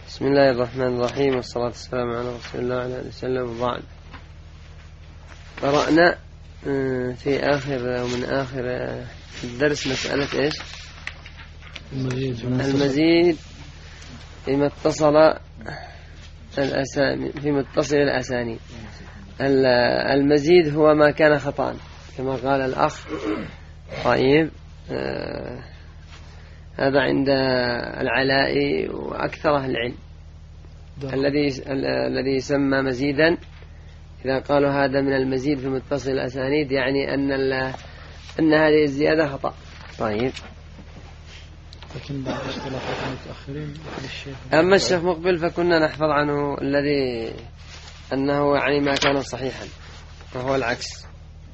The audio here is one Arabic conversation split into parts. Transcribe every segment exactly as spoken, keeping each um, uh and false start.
بسم الله الرحمن الرحيم، والصلاة والسلام على رسول الله وعلى آله وسلم، وبعد. قرأنا في آخر ومن آخر الدرس مسألة إيش؟ المزيد فيما اتصل الأسانيد، في متصل الأسانيد. المزيد هو ما كان خطأ كما قال الأخ. طيب، آه هذا عند العلائي وأكثر أهل العلم. الذي الذي يسمى مزيدا إذا قالوا هذا من المزيد في متصل الأسانيد يعني أن أن هذه الزيادة خطأ. طيب، لكن بعد اختلافات المتأخرين الشيخ أما الشيخ مقبل فكنا نحفظ عنه الذي أنه يعني ما كان صحيحا، وهو العكس،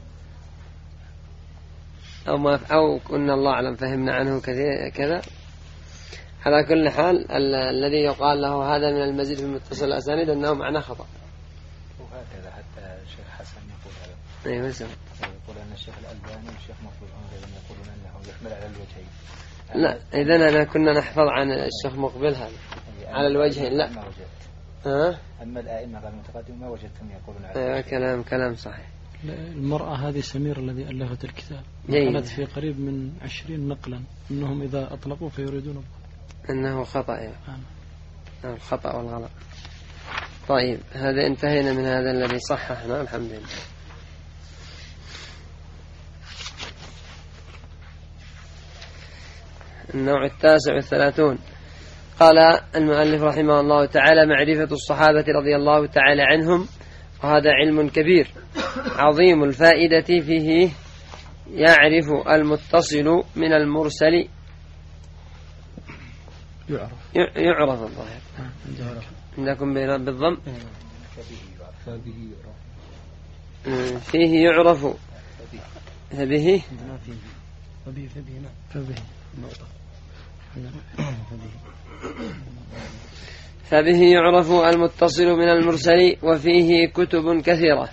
أو ما أو كنا الله أعلم فهمنا عنه كذا. على كل حال الذي يقال له هذا من المزيد في متصل الأسانيد أنه معناه خطأ. وهكذا حتى الشيخ حسن يقول هذا. أيوة سمع. يقول أن الشيخ الألباني والشيخ مقبول أيضا يقولون أنه يحمل على الوجهين. لا، إذن أنا كنا نحفظ عن الشيخ مقبل هذا على الوجهين. لا، ها؟ أما الأئمة المتقدمين ما وجدتم يقولون على أيوة، كلام كلام صحيح. المرأة هذه سمير الذي ألفت الكتاب قالت في قريب من عشرين نقلا أنهم إذا أطلقوا فيريدون أنه خطأ. يعني. آه. الخطأ والغلط. طيب، هذا انتهينا من هذا الذي صححنا الحمد لله. النوع التاسع والثلاثون. قال المؤلف رحمه الله تعالى: معرفة الصحابة رضي الله تعالى عنهم، وهذا علم كبير عظيم الفائدة فيه، يعرف المتصل من المرسل. يعرف يعرف الظاهر عندكم بالضم. فيه يعرف فبه فبه يعرف المتصل من المرسل، وفيه كتب كثيرة.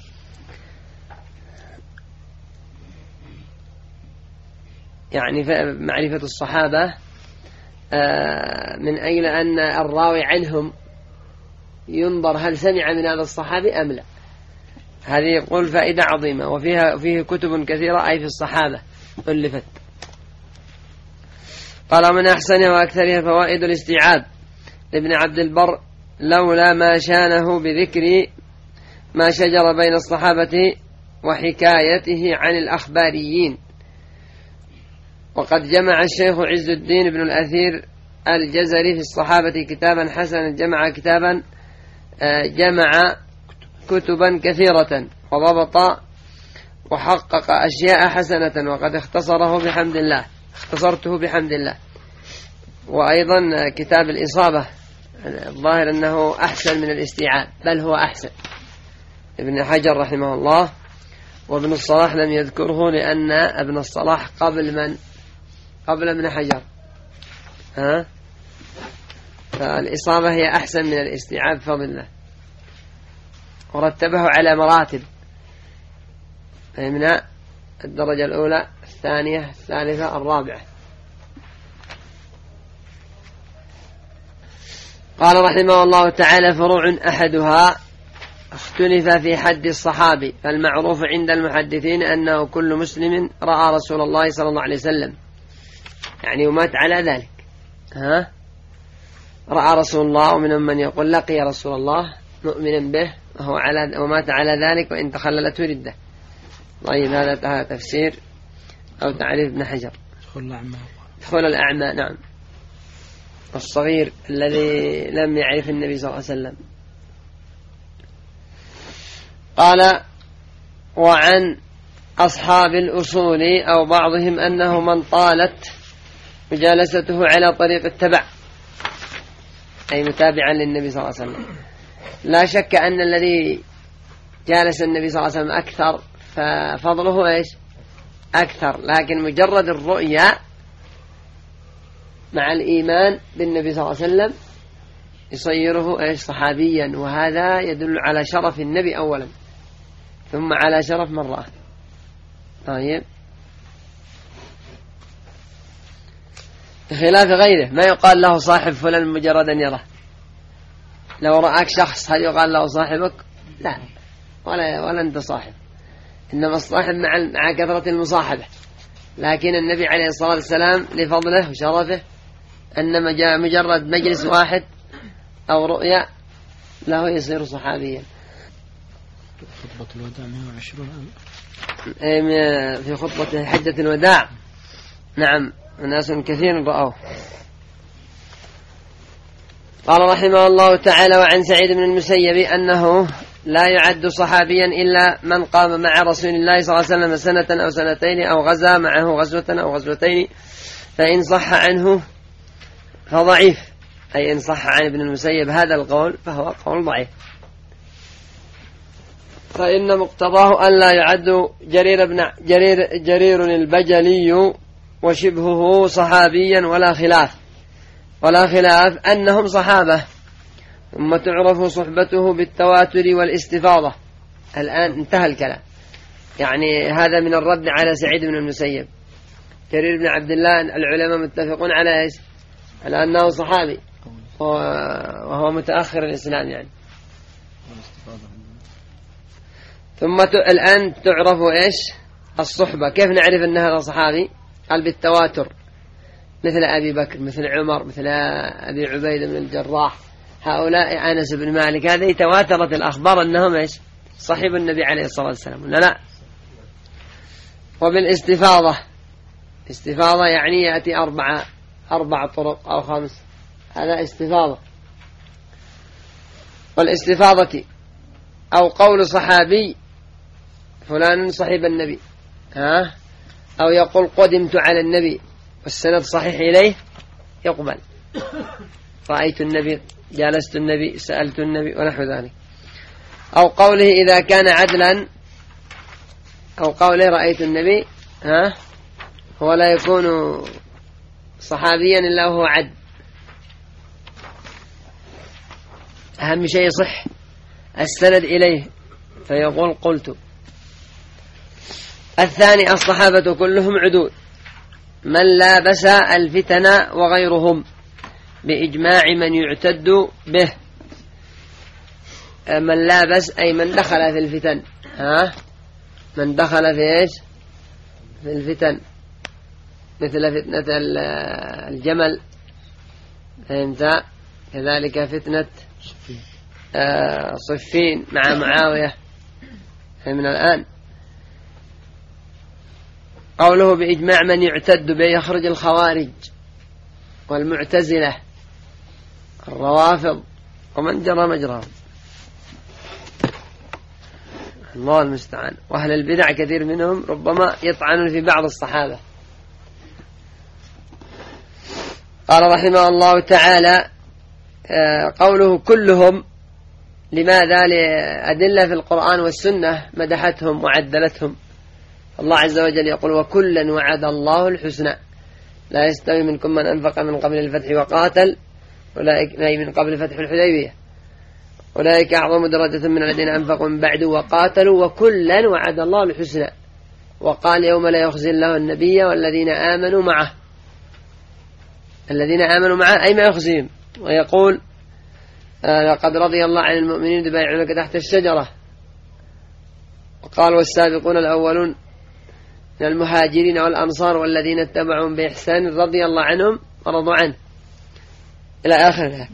يعني معرفة الصحابة من أجل أن الراوي عنهم ينظر هل سمع من هذا الصحابي أم لا. هذه يقول فائدة عظيمة. وفيها فيه كتب كثيرة أي في الصحابة ألفت. قال: من أحسنها وأكثرها فوائد الاستيعاب لابن عبد البر، لولا ما شانه بذكر ما شجر بين الصحابة وحكايته عن الأخباريين. وقد جمع الشيخ عز الدين بن الأثير الجزري في الصحابة كتابا حسنا، جمع كتابا جمع كتبا كثيرة، وضبط وحقق أشياء حسنة، وقد اختصره بحمد الله اختصرته بحمد الله. وأيضا كتاب الإصابة الظاهر أنه أحسن من الاستيعاب، بل هو أحسن. ابن حجر رحمه الله. وابن الصلاح لم يذكره لأن ابن الصلاح قبل من قبل ابن حجر. ها؟ فالإصابة هي أحسن من الاستيعاب بفضل الله، ورتبه على مراتب. فهمنا الدرجة الأولى، الثانية، الثالثة، الرابعة. قال رحمه الله تعالى: فروع أحدها اختلف في حد الصحابي، فالمعروف عند المحدثين أنه كل مسلم رأى رسول الله صلى الله عليه وسلم، يعني ومات على ذلك. ها؟ رأى رسول الله، ومنهم من يقول لقي رسول الله مؤمنا به وهو على ومات على ذلك وإن تخللته ردة. طيب، هذا تفسير أو تعريف ابن حجر. دخول الأعمى دخول الأعمى، نعم، الصغير الذي لم يعرف النبي صلى الله عليه وسلم. قال: وعن أصحاب الأصول أو بعضهم أنه من طالت مجالسته على طريق التبع، أي متابعا للنبي صلى الله عليه وسلم. لا شك أن الذي جالس النبي صلى الله عليه وسلم أكثر ففضله إيش؟ أكثر، لكن مجرد الرؤيا مع الإيمان بالنبي صلى الله عليه وسلم يصيره إيش؟ صحابيا، وهذا يدل على شرف النبي أولا، ثم على شرف من رأى. طيب، بخلاف غيره ما يقال له صاحب فلان مجرد أن يراه، لو رآك شخص هل يقال له صاحبك؟ لا، ولا, ولا أنت صاحب، إنما الصاحب مع, مع كثرة المصاحبة. لكن النبي عليه الصلاة والسلام لفضله وشرفه أن مجرد مجلس واحد أو رؤيا له يصير صحابيا. خطبة الوداع مئة وعشرين في خطبة حجة الوداع، نعم، ناس كثير رأوه. قال رحمه الله تعالى: وعن سعيد بن المسيب أنه لا يعد صحابيا إلا من قام مع رسول الله صلى الله عليه وسلم سنة أو سنتين أو غزا معه غزوة أو غزوتين، فإن صح عنه فضعيف، أي إن صح عن ابن المسيب هذا القول فهو قول ضعيف، فإن مقتضاه أن لا يعد جرير بن جرير, جرير البجلي وشبهه صحابيا ولا خلاف ولا خلاف أنهم صحابة، ثم تعرف صحبته بالتواتر والاستفاضة. الآن انتهى الكلام، يعني هذا من الرد على سعيد بن المسيب. جرير بن عبد الله العلماء متفقون على إيش؟ على أنه صحابي وهو متأخر الإسلام يعني. ثم الآن تعرف إيش الصحبة، كيف نعرف أنها صحابي؟ قال بالتواتر، مثل أبي بكر، مثل عمر، مثل أبي عبيدة بن الجراح، هؤلاء أنس بن مالك، هذه تواترت الأخبار أنهم إيش صحيب النبي عليه الصلاة والسلام ولا لا. وبالاستفاضة، استفاضة يعني يأتي أربعة أربع طرق أو خمس، هذا استفاضة. والاستفاضة أو قول صحابي فلان صحيب النبي، ها، أو يقول قدمت على النبي والسند صحيح إليه يقبل، رأيت النبي، جالست النبي، سألت النبي ونحو ذلك. أو قوله إذا كان عدلا، أو قوله رأيت النبي، ها، هو لا يكون صحابيا إلا هو عد، أهم شيء يصح السند إليه فيقول قلت. الثاني الصحابة كلهم عدول، من لابس الفتن وغيرهم بإجماع من يعتد به. من لابس أي من دخل في الفتن، ها، من دخل في إيش في الفتن، مثل فتنة الجمل، فهمت؟ كذلك فتنة صفين مع معاوية، فهمنا الآن. قوله بإجماع من يعتد به يخرج الخوارج والمعتزلة الروافض ومن جرى مجرى، الله المستعان. وأهل البدع كثير منهم ربما يطعنون في بعض الصحابة. قال رحمه الله تعالى: قوله كلهم، لماذا؟ لأدلة في القرآن والسنة مدحتهم وعدلتهم. الله عز وجل يقول: وكلا وعد الله الحسنى لا يستوي منكم من أنفق من قبل الفتح وقاتل، أولئك من قبل فتح الحديبية، أولئك أعظم درجة من الذين أنفقوا من بعد وقاتلوا، وكلا وعد الله الحسنى. وقال: يوم لا يخزي الله النبي والذين آمنوا معه، الذين آمنوا معه أي ما يخزيهم، ويقول: لقد رضي الله عن المؤمنين يبايعونك تحت الشجرة. وقال: والسابقون الأولون من المهاجرين والأنصار والذين اتبعهم بإحسان رضي الله عنهم ورضوا عنه، إلى آخره.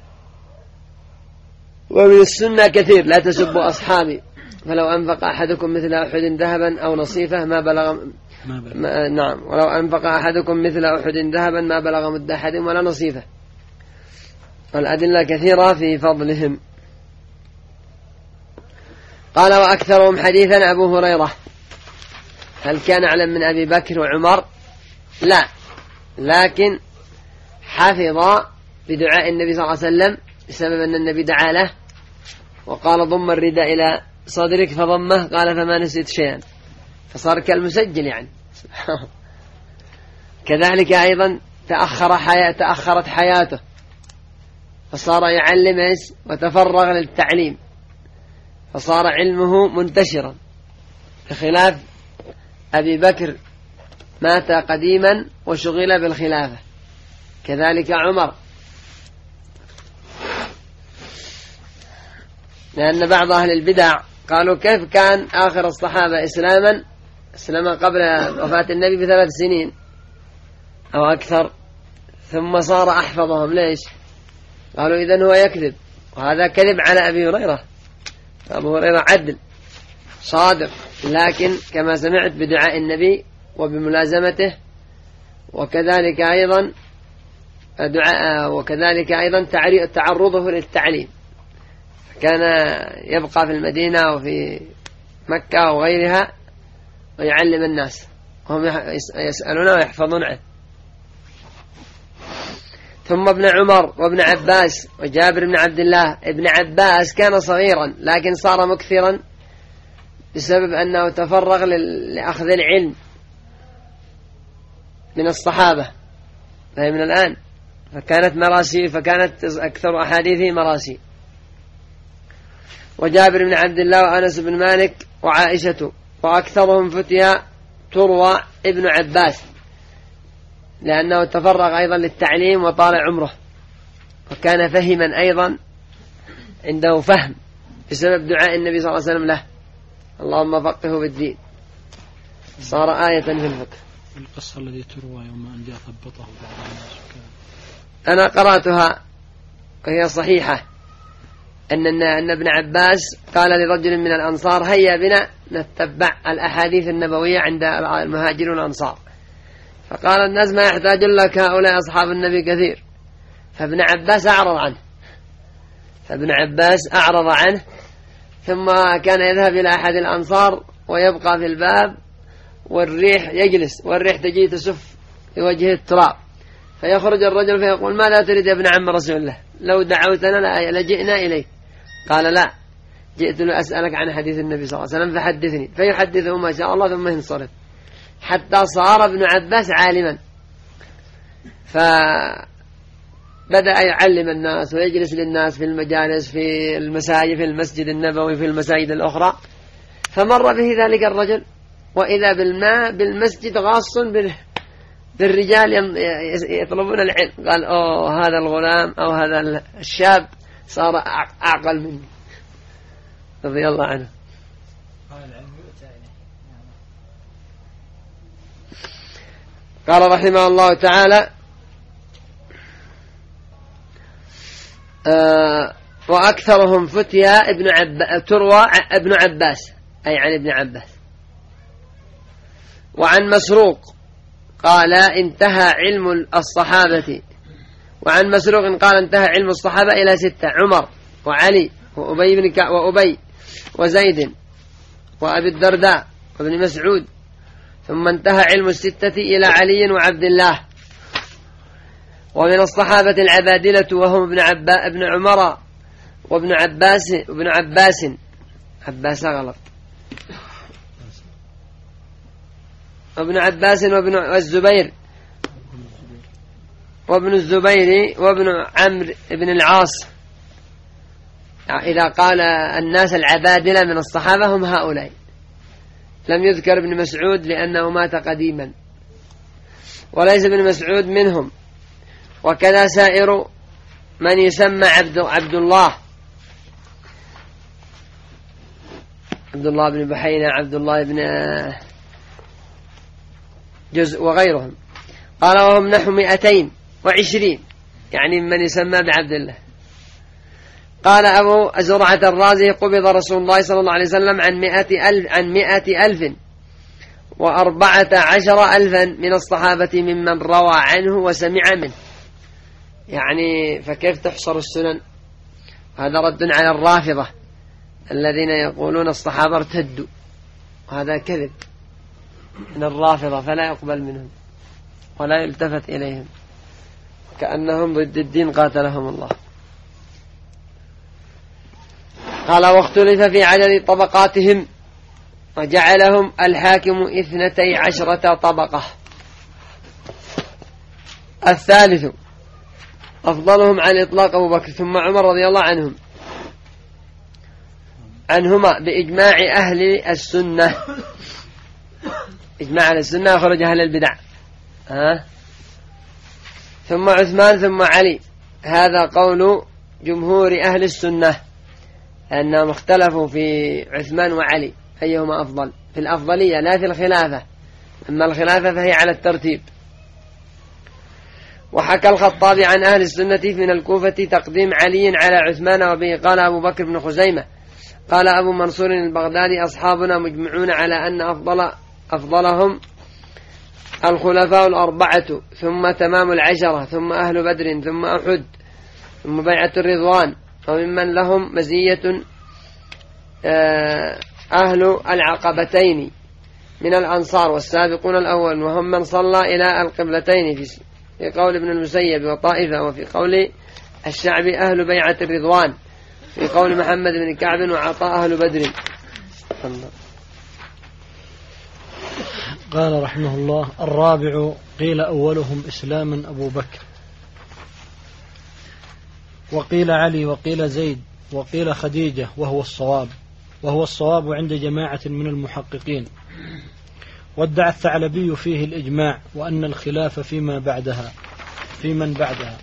ومن السنة كثير: لا تسبوا أصحابي، فلو أنفق أحدكم مثل أحد ذهبا أو نصيفه ما بلغ ما بلغ. ما نعم، ولو أنفق أحدكم مثل أحد ذهبا ما بلغ مد أحدهم ولا نصيفه. والأدلة كثيرة في فضلهم. قال: وأكثرهم حديثا أبو هريرة. هل كان أعلم من أبي بكر وعمر؟ لا، لكن حفظ بدعاء النبي صلى الله عليه وسلم بسبب أن النبي دعا له وقال: ضم الرداء إلى صدرك، فضمه، قال: فما نسيت شيئا، فصار كالمسجل يعني. كذلك أيضا تأخر حياة تأخرت حياته فصار يعلم إيش وتفرغ للتعليم، فصار علمه منتشرا، بخلاف أبي بكر مات قديما وشغل بالخلافة، كذلك عمر. لأن بعض أهل البدع قالوا كيف كان آخر الصحابة إسلاما إسلاما قبل وفاة النبي بثلاث سنين أو أكثر ثم صار أحفظهم؟ ليش؟ قالوا إذن هو يكذب، وهذا كذب على أبي هريرة. أبو هريرة عدل صادق، لكن كما سمعت بدعاء النبي وبملازمته، وكذلك أيضا دعاء وكذلك أيضا تعرضه للتعليم، كان يبقى في المدينة وفي مكة وغيرها ويعلم الناس وهم يسألونه ويحفظون عنه. ثم ابن عمر وابن عباس وجابر بن عبد الله. ابن عباس كان صغيرا لكن صار مكثرا بسبب أنه تفرغ لأخذ العلم من الصحابة، فهي من الآن، فكانت مراسي فكانت أكثر أحاديثه مراسي. وجابر بن عبد الله وأنس بن مالك وعائشة، وأكثرهم فتيا تروى ابن عباس لأنه تفرغ أيضا للتعليم وطال عمره، وكان فهما أيضا، عنده فهم بسبب دعاء النبي صلى الله عليه وسلم له: اللهم فقهه بالدين، صار آية في الفقه. القصة التي تروى يوم أن جاء ثبطه بعض الناس، أنا قرأتها وهي صحيحة، أن أن ابن عباس قال لرجل من الأنصار: هيا بنا نتبع الأحاديث النبوية عند المهاجرين والأنصار. فقال الناس: ما يحتاج لك، هؤلاء أصحاب النبي كثير. فابن عباس أعرض عنه فابن عباس أعرض عنه ثم كان يذهب إلى أحد الأنصار ويبقى في الباب، والريح يجلس والريح تجي تسف في وجهه التراب، فيخرج الرجل فيقول: ماذا تريد يا ابن عم رسول الله؟ لو دعوتنا لجئنا إليك. قال: لا، جئت لأسألك عن حديث النبي صلى الله عليه وسلم فحدثني. فيحدثه ما شاء الله ثم ينصرف، حتى صار ابن عباس عالما، فبدأ يعلم الناس ويجلس للناس في المجالس، في المساجد، في المسجد النبوي، في المساجد الأخرى. فمر به ذلك الرجل وإذا بالماء بالمسجد غاص بالرجال يطلبون العلم. قال: أوه، هذا الغلام أو هذا الشاب صار أعقل مني، رضي الله عنه. قال رحمه الله تعالى: آه وأكثرهم فتيا ابن عب... تروى ابن عباس، أي عن ابن عباس. وعن مسروق قال: انتهى علم الصحابة وعن مسروق قال: انتهى علم الصحابة إلى ستة: عمر وعلي وأبي بن كعب وأبي وزيد وأبي الدرداء وابن مسعود، ثم انتهى علم الستة إلى علي وعبد الله. ومن الصحابة العبادلة وهم ابن عبا ابن عمر وابن عباس وابن عباس عباس غلط وابن عباس وابن الزبير وابن الزبير وابن عمرو بن العاص. إذا قال الناس العبادلة من الصحابة هم هؤلاء. لم يذكر ابن مسعود لأنه مات قديما وليس ابن مسعود منهم، وكذا سائر من يسمى عبد, عبد الله عبد الله بن بحينة، عبد الله بن جزء وغيرهم. قال: وهم نحو مئتين وعشرين، يعني من يسمى بعبد الله. قال أبو زرعة الرازي: قبض رسول الله صلى الله عليه وسلم عن مئة ألف عن مئة ألف وأربعة عشر ألفا من الصحابة ممن روى عنه وسمع منه. يعني فكيف تحصر السنن؟ هذا رد على الرافضة الذين يقولون الصحابة ارتدوا، وهذا كذب من الرافضة، فلا يقبل منهم ولا يلتفت إليهم، كأنهم ضد الدين قاتلهم الله. قال: واختلف في عدد طبقاتهم وجعلهم الحاكم اثنتي عشرة طبقة. الثالث أفضلهم على الإطلاق أبو بكر ثم عمر رضي الله عنهم عنهما بإجماع أهل السنة. إجماع أهل السنة وخرج أهل البدع. ها؟ ثم عثمان ثم علي، هذا قول جمهور أهل السنة. لأنهم اختلفوا في عثمان وعلي أيهما أفضل في الأفضلية لا في الخلافة، أما الخلافة فهي على الترتيب. وحكى الخطابي عن أهل السنة من الكوفة تقديم علي على عثمان، وبه قال أبو بكر بن خزيمة. قال أبو منصور البغدادي أصحابنا مجمعون على أن أفضل أفضلهم الخلفاء الأربعة، ثم تمام العشرة، ثم أهل بدر، ثم أحد، ثم بيعة الرضوان. وممن لهم مزية أهل العقبتين من الأنصار والسابقون الأول، وهم من صلى إلى القبلتين في قول ابن المسيب وطائفة، وفي قول الشعب أهل بيعة الرضوان، في قول محمد بن كعب وعطاء أهل بدر. قال رحمه الله: الرابع قيل أولهم إسلاما أبو بكر، وقيل علي، وقيل زيد، وقيل خديجة، وهو الصواب وهو الصواب عند جماعة من المحققين. وادعى الثعلبي فيه الإجماع، وأن الخلاف فيما بعدها في من بعدها.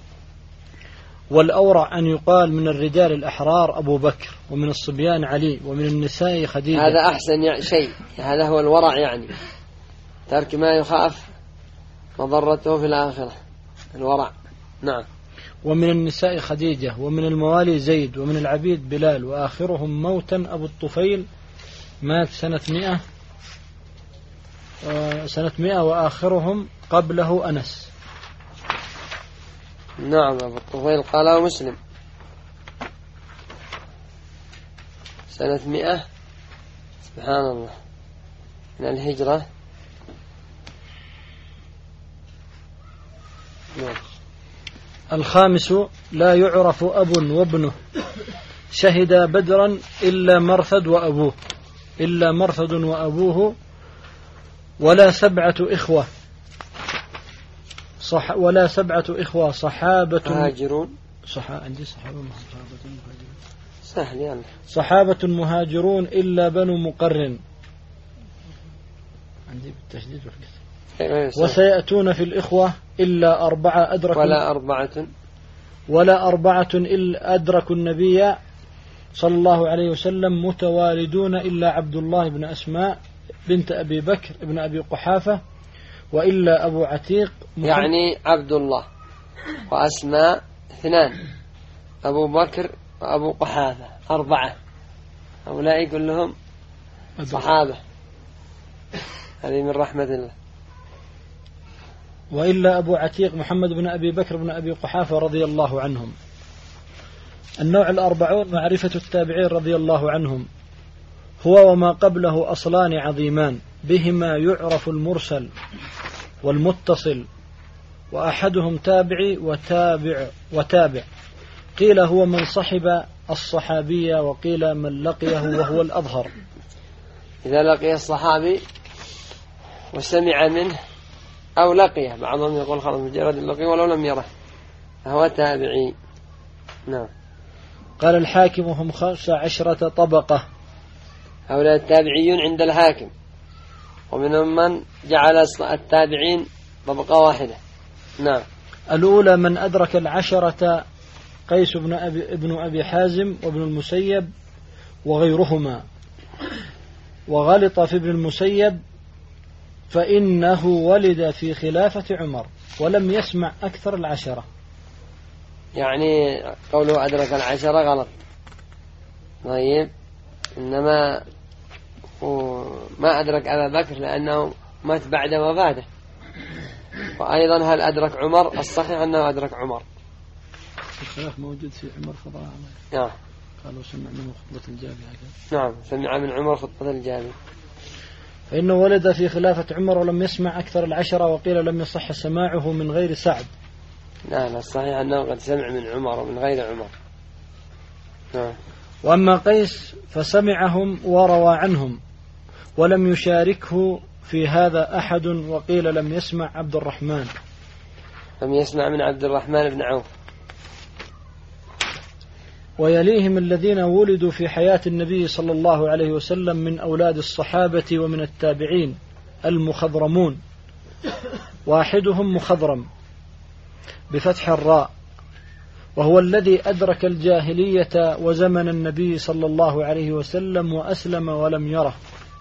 والأورع أن يقال من الرجال الأحرار أبو بكر، ومن الصبيان علي، ومن النساء خديجة. هذا أحسن شيء، هذا هو الورع، يعني ترك ما يخاف مضرته في الآخرة، الورع. نعم. ومن النساء خديجة، ومن الموالي زيد، ومن العبيد بلال، وآخرهم موتا أبو الطفيل مات سنة مئة سنة مئة وآخرهم قبله أنس. نعم، أبو الطفيل قاله مسلم سنة مئة، سبحان الله، من الهجرة. نعم. الخامس لا يعرف أب وابنه شهدا بدرا إلا مرثد وأبوه إلا مرثد وأبوه ولا سبعة إخوة صح ولا سبعة إخوة صحابة مهاجرون صح عندي صحابة مهاجرون سهل يعني صحابة مهاجرون إلا بنو مقرن عندي بالتشديد والكسر. وسيأتون في الإخوة إلا أربعة أدركوا ولا أربعة ولا أربعة إلا أدركوا النبي صلى الله عليه وسلم متوالدون إلا عبد الله بن أسماء بنت أبي بكر ابن أبي قحافة، وإلا أبو عتيق يعني عبد الله وأسماء اثنان، أبو بكر وأبو قحافة أربعة، هؤلاء كلهم صحابة، هذه من رحمة الله. وإلا أبو عتيق محمد بن أبي بكر بن أبي قحافة رضي الله عنهم. النوع الأربعون معرفة التابعين رضي الله عنهم، هو وما قبله أصلان عظيمان بهما يعرف المرسل والمتصل، وأحدهم تابعي وتابع وتابع. قيل هو من صحب الصحابية، وقيل من لقيه وهو الأظهر. إذا لقي الصحابي وسمع منه أو لقيه، بعضهم يقول خلاص مجرد اللقي ولو لم يره فهو تابعي. نعم. قال الحاكم هم خمسة عشرة طبقة، هؤلاء التابعيون عند الحاكم، ومنهم من جعل التابعين طبقة واحدة. نعم. الأولى من أدرك العشرة قيس بن أبي, ابن أبي حازم وابن المسيب وغيرهما، وغلط في ابن المسيب فإنه ولد في خلافة عمر ولم يسمع أكثر العشرة. يعني قوله أدرك العشرة غلط، طيب، إنما ما أدرك أبا بكر لأنه مات بعد وفاته. وأيضا هل أدرك عمر؟ الصحيح أنه أدرك عمر. الخلاف موجود في عمر فضاء. نعم. قالوا سمع منه خطبة الجابي. نعم، سمع من عمر خطبة الجابي. فإنه ولد في خلافة عمر ولم يسمع أكثر العشرة، وقيل لم يصح سماعه من غير سعد. لا لا، الصحيح أنه قد سمع من عمر ومن غير عمر. نعم. وأما قيس فسمعهم وروى عنهم ولم يشاركه في هذا أحد، وقيل لم يسمع عبد الرحمن لم يسمع من عبد الرحمن بن عوف. ويليهم الذين ولدوا في حياة النبي صلى الله عليه وسلم من أولاد الصحابة ومن التابعين المخضرمون، واحدهم مخضرم بفتح الراء، وهو الذي أدرك الجاهلية وزمن النبي صلى الله عليه وسلم وأسلم ولم يره.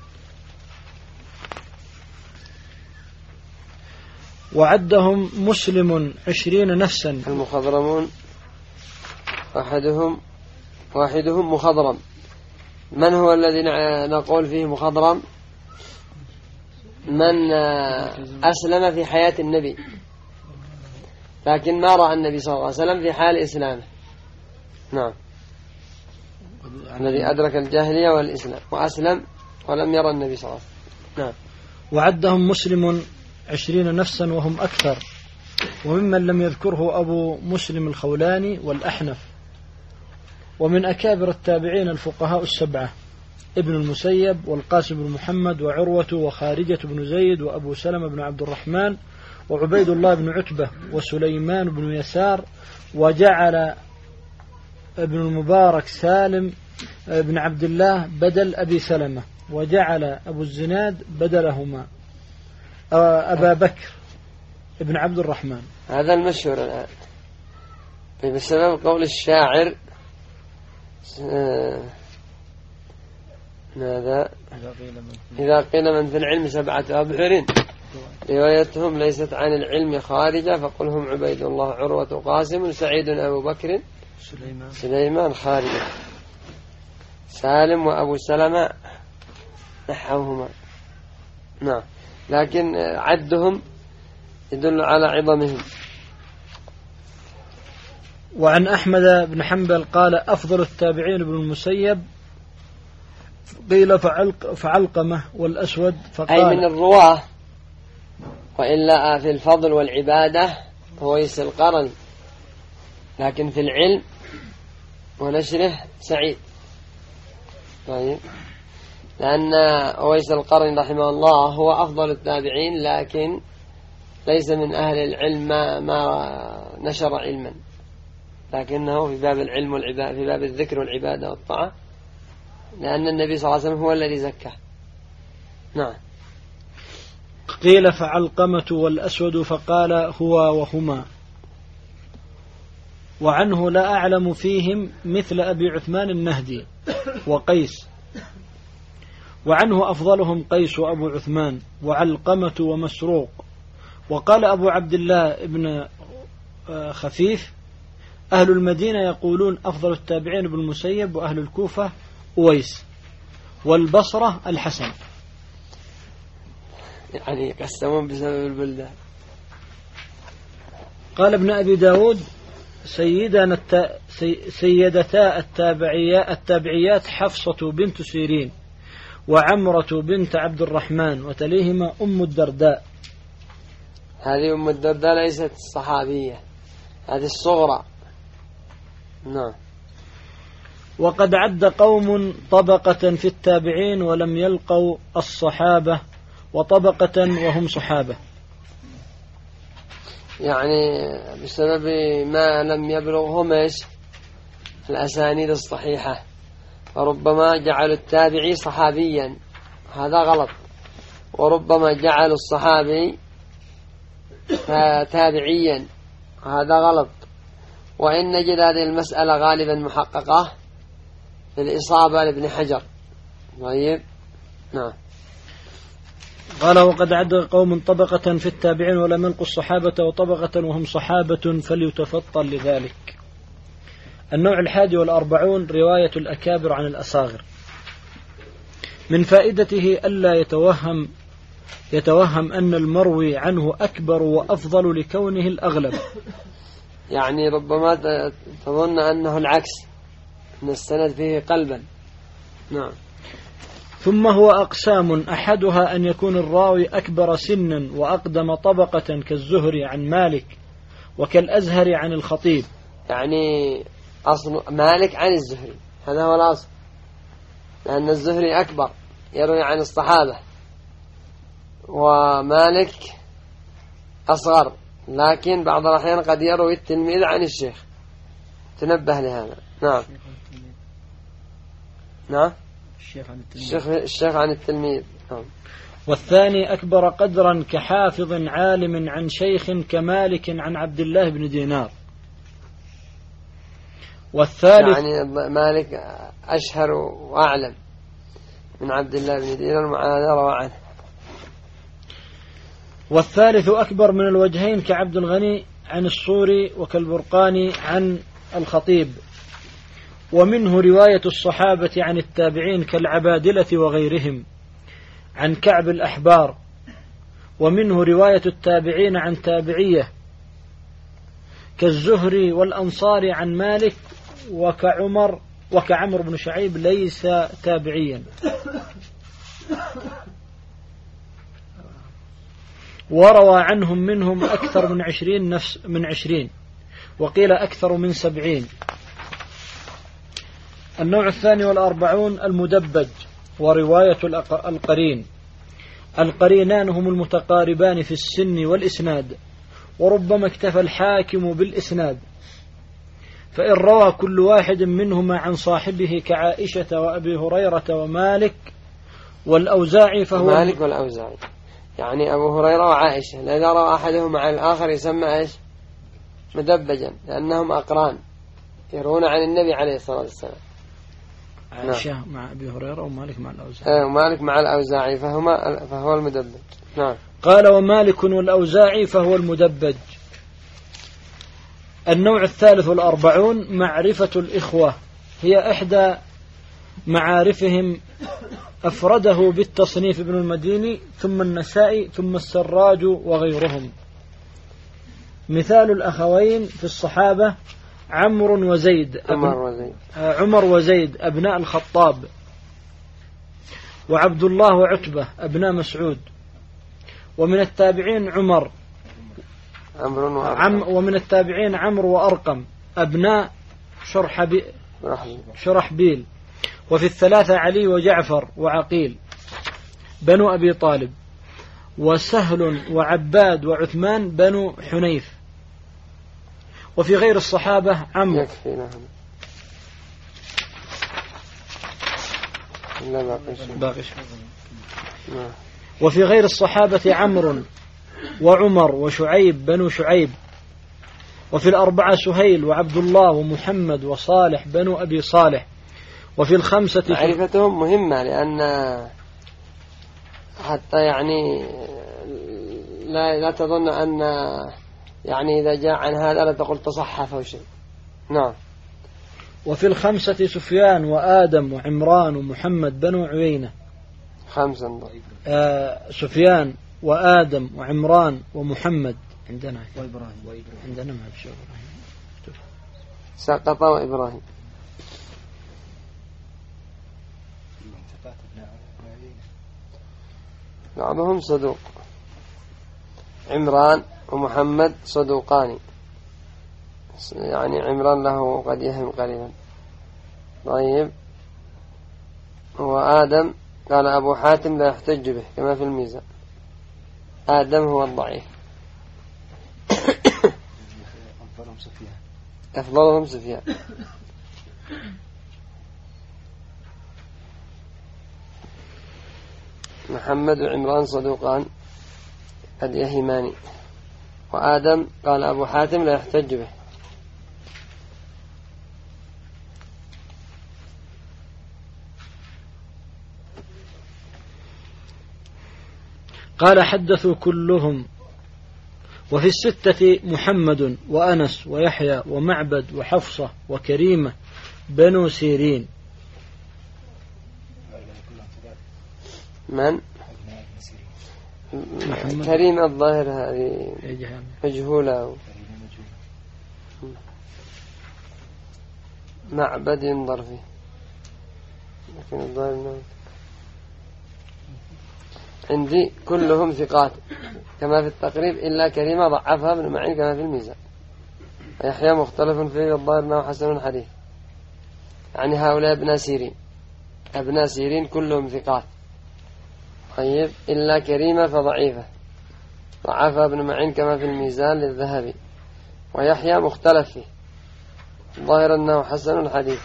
وعدهم مسلم عشرين نفسا. المخضرمون أحدهم واحدهم مخضرم. من هو الذي نقول فيه مخضرم؟ من أسلم في حياة النبي لكن ما رأى النبي صلى الله عليه وسلم في حال إسلامه. نعم، الذي أدرك الجاهلية والإسلام وأسلم ولم يرى النبي صلى الله عليه وسلم. نعم. وعدهم مسلم عشرين نفسا وهم أكثر، وممن لم يذكره أبو مسلم الخولاني والأحنف. ومن أكابر التابعين الفقهاء السبعة: ابن المسيب والقاسم بن محمد وعروة وخارجة بن زيد وأبو سلمة بن عبد الرحمن وعبيد الله بن عتبة وسليمان بن يسار. وجعل ابن المبارك سالم بن عبد الله بدل أبي سلمة، وجعل أبو الزناد بدلهما أبا بكر ابن عبد الرحمن. هذا المشهور الآن بسبب قول الشاعر ماذا إذا قيل من في العلم سبعة أبحر روايتهم ليست عن العلم خارجة فقلهم عبيد الله عروة قاسم سعيد أبو بكر سليمان, سليمان خارجة سالم وأبو سلمة نحوهما. نعم، لكن عدهم يدل على عظمهم. وعن أحمد بن حنبل قال: أفضل التابعين ابن المسيب، قيل فعلق فعلقمة والأسود، فقال أي من الرواه، وإلا في الفضل والعبادة هويس القرن، لكن في العلم ونشره سعيد. طيب، لأن هويس القرن رحمه الله هو أفضل التابعين، لكن ليس من أهل العلم ما نشر علما، لكنه في باب العلم والعبادة، في باب الذكر والعبادة والطاعة، لأن النبي صلى الله عليه وسلم هو الذي زكاه. نعم. قيل فعلقمة والأسود، فقال هو وهما. وعنه لا أعلم فيهم مثل أبي عثمان النهدي وقيس. وعنه أفضلهم قيس وأبو عثمان وعلقمة ومسروق. وقال أبو عبد الله ابن خفيف: أهل المدينة يقولون أفضل التابعين ابن المسيب، وأهل الكوفة أويس، والبصرة الحسن. يعني يقسمون بسبب البلدان. قال ابن أبي داود: سيدنا الت... سي... سيدتا التابعيات, التابعيات حفصة بنت سيرين وعمرة بنت عبد الرحمن، وتليهما أم الدرداء. هذه أم الدرداء ليست الصحابية، هذه الصغرى. نعم. وقد عد قوم طبقة في التابعين ولم يلقوا الصحابة، وطبقة وهم صحابة، يعني بسبب ما لم يبلغهم ايش الأسانيد الصحيحة، وربما جعلوا التابعي صحابيا، هذا غلط، وربما جعلوا الصحابي تابعيا، هذا غلط. وإن نجد هذه المسألة غالبا محققة في الإصابة لابن حجر. طيب. نعم. قال: وقد عد قوم طبقة في التابعين ولم يلقوا الصحابة، وطبقة وهم صحابة، فليتفطن لذلك. النوع الحادي والأربعون: رواية الأكابر عن الأصاغر. من فائدته ألا يتوهم يتوهم أن المروي عنه أكبر وأفضل لكونه الأغلب، يعني ربما تظن أنه العكس، أن السند فيه قلبا. نعم. ثم هو أقسام: أحدها أن يكون الراوي أكبر سنا وأقدم طبقة، كالزهري عن مالك، وكالأزهر عن الخطيب. يعني أصل مالك عن الزهري، هذا هو الأصل، لأن الزهري أكبر يروي عن الصحابة، ومالك أصغر، لكن بعض الأحيان قد يروي التلميذ عن الشيخ. تنبه لهذا. نعم. نعم. الشيخ عن التلميذ. الشيخ, الشيخ عن التلميذ. نعم. والثاني أكبر قدرا، كحافظ عالم عن شيخ، كمالك عن عبد الله بن دينار. والثالث يعني مالك أشهر وأعلم من عبد الله بن دينار، مع هذا روى عنه. والثالث أكبر من الوجهين كعبد الغني عن الصوري وكالبرقاني عن الخطيب. ومنه رواية الصحابة عن التابعين كالعبادلة وغيرهم عن كعب الأحبار. ومنه رواية التابعين عن تابعية كالزهري والأنصار عن مالك وكعمر وكعمر بن شعيب ليس تابعيا. وروى عنهم منهم أكثر من عشرين نفس من عشرين وقيل أكثر من سبعين. النوع الثاني والأربعون المدبج ورواية القرين. القرينان هم المتقاربان في السن والإسناد، وربما اكتفى الحاكم بالإسناد، فإن روى كل واحد منهما عن صاحبه كعائشة وأبي هريرة ومالك والأوزاعي فهو مالك والأوزاعي، يعني أبو هريرة وعائشة، إذا روى أحدهما عن الآخر يسمى إيش؟ مدبجا، لأنهم أقران يرون عن النبي عليه الصلاة والسلام. عائشة نعم. مع أبي هريرة ومالك مع الأوزاعي. آه ومالك مع الأوزاعي فهما فهو المدبج. نعم. قال ومالك والأوزاعي فهو المدبج. النوع الثالث والأربعون معرفة الإخوة، هي إحدى معارفهم أفرده بالتصنيف ابن المديني ثم النسائي ثم السراج وغيرهم. مثال الأخوين في الصحابة عمرو وزيد عمر وزيد عمر وزيد أبناء الخطاب، وعبد الله وعتبة أبناء مسعود. ومن التابعين عمر عمرو عم ومن التابعين عمرو وأرقم أبناء شرحبيل شرحبيل. وفي الثلاثة علي وجعفر وعقيل بنو أبي طالب. وسهل وعباد وعثمان بنو حنيف. وفي غير الصحابة عمرو. يكفي نعم. لا باقي شيء. نعم. وفي غير الصحابة عمرو وعمر وشعيب بنو شعيب. وفي الأربعة سهيل وعبد الله ومحمد وصالح بنو أبي صالح. وفي الخمسة معرفتهم مهمة، لأن حتى يعني لا لا تظن أن يعني إذا جاء عن هذا لا تقول تصحف أو شيء. نعم. وفي الخمسة سفيان وآدم وعمران ومحمد بنو عيينة. خمسة. آه سفيان وآدم وعمران ومحمد عندنا وإبراهيم عندنا ما بشيء إبراهيم سقط وإبراهيم. بعضهم صدوق. عمران ومحمد صدوقان، يعني عمران له قد يهم قليلا. طيب. وآدم قال أبو حاتم لا يحتج به كما في الميزان، آدم هو الضعيف. أفضلهم سفيان أفضلهم سفيان. محمد وعمران صدوقان قد يهمان. وآدم قال أبو حاتم لا يحتج به. قال حدثوا كلهم. وفي الستة محمد وأنس ويحيى ومعبد وحفصة وكريمة بنو سيرين. من؟ كريم الظاهر هذه مجهولة. معبد ينظر فيه، لكن الظاهر عندي كلهم ثقات كما في التقريب إلا كريمة ضعفها ابن معين كما في الميزان. يحيى مختلف فيه الظاهر أنه حسن حديث، يعني هؤلاء ابن سيرين ابن سيرين كلهم ثقات. طيب. إلا كريمة فضعيفة ضعفها ابن معين كما في الميزان للذهبي. ويحيى مختلف فيه الظاهر أنه حسن حديث.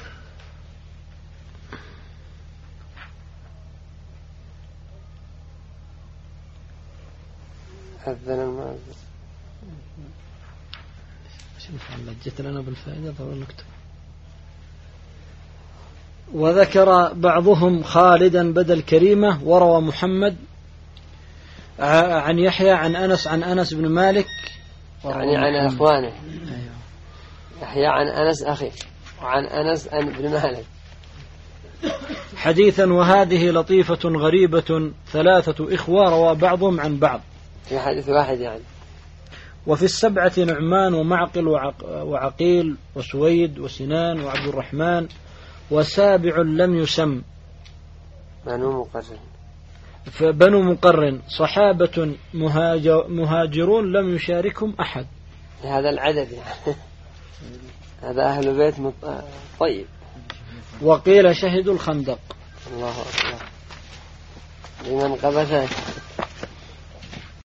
أذن المؤذن. شوف لجت لنا بالفائدة ضروري نكتب. وذكر بعضهم خالدا بدل كريمة. وروى محمد عن يحيى عن أنس عن أنس بن مالك يعني عن أخوانه. يحيى عن أنس أخي وعن أنس بن مالك حديثا. وهذه لطيفة غريبة ثلاثة إخوة روى بعضهم عن بعض في حديث واحد يعني. وفي السبعة نعمان ومعقل وعقيل وسويد وسنان وعبد الرحمن وسابع لم يسم بنو مقرن. فبنو مقرن صحابة مهاجرون لم يشاركهم أحد. هذا العدد يعني. هذا أهل بيت طيب. وقيل شهدوا الخندق. الله أكبر لمن قبثه.